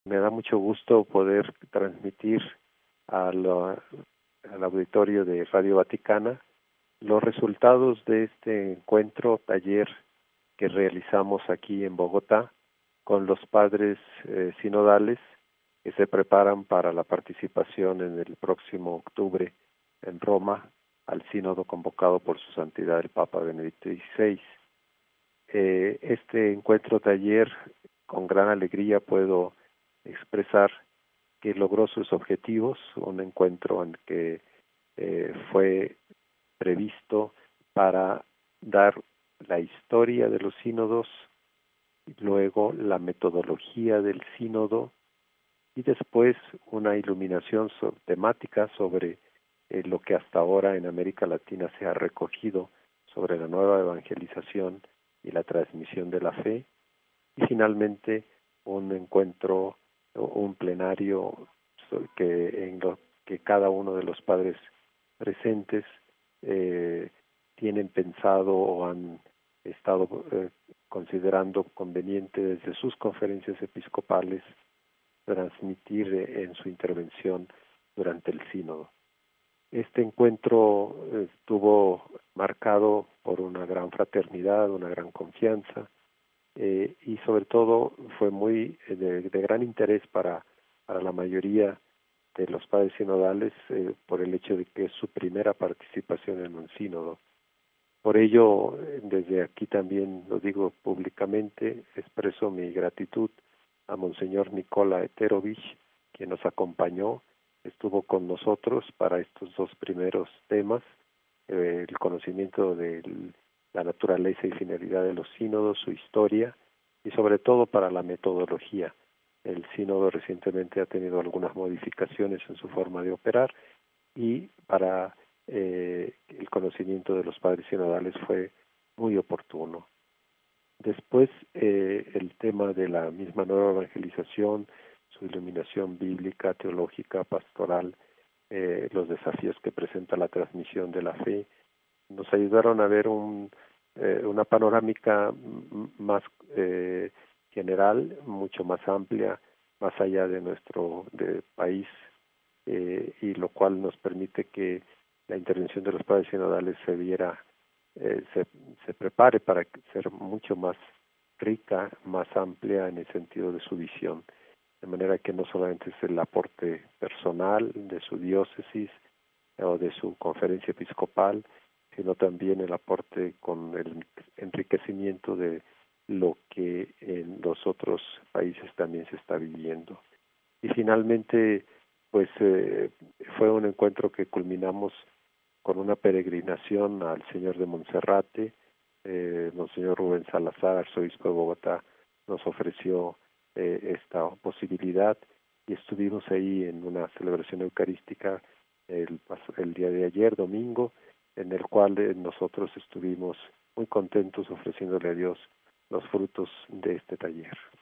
Me da mucho gusto poder transmitir al auditorio de Radio Vaticana los resultados de este encuentro, taller que realizamos aquí en Bogotá con los padres sinodales que se preparan para la participación en el próximo octubre en Roma al sínodo convocado por su santidad el Papa Benedicto XVI. Este encuentro taller, con gran alegría puedo expresar que logró sus objetivos, un encuentro en que fue previsto para dar la historia de los sínodos, luego la metodología del sínodo y después una iluminación temática sobre lo que hasta ahora en América Latina se ha recogido sobre la nueva evangelización y la transmisión de la fe, y finalmente un encuentro, un plenario en lo que cada uno de los padres presentes tienen pensado o han estado considerando conveniente desde sus conferencias episcopales transmitir en su intervención durante el sínodo. Este encuentro estuvo marcado por una gran fraternidad, una gran confianza, y sobre todo fue muy de gran interés para la mayoría de los padres sinodales por el hecho de que es su primera participación en un sínodo. Por ello, desde aquí también lo digo públicamente, expreso mi gratitud a Monseñor Nicola Eterovich, quien nos acompañó, estuvo con nosotros para estos dos primeros temas, el conocimiento de la naturaleza y finalidad de los sínodos, su historia, y sobre todo para la metodología. El sínodo recientemente ha tenido algunas modificaciones en su forma de operar, y para el conocimiento de los padres sinodales fue muy oportuno. Después, el tema de la misma nueva evangelización, su iluminación bíblica, teológica, pastoral, los desafíos que presenta la transmisión de la fe, nos ayudaron a ver una panorámica más general, mucho más amplia, más allá de nuestro país, y lo cual nos permite que la intervención de los padres sinodales se prepare para ser mucho más rica, más amplia en el sentido de su visión, de manera que no solamente es el aporte personal de su diócesis o de su conferencia episcopal, sino también el aporte con el enriquecimiento de lo que en los otros países también se está viviendo. Y finalmente, pues fue un encuentro que culminamos con una peregrinación al Señor de Monserrate. Monseñor Rubén Salazar, arzobispo de Bogotá, nos ofreció esta posibilidad y estuvimos ahí en una celebración eucarística el día de ayer, domingo, en el cual nosotros estuvimos muy contentos ofreciéndole a Dios los frutos de este taller.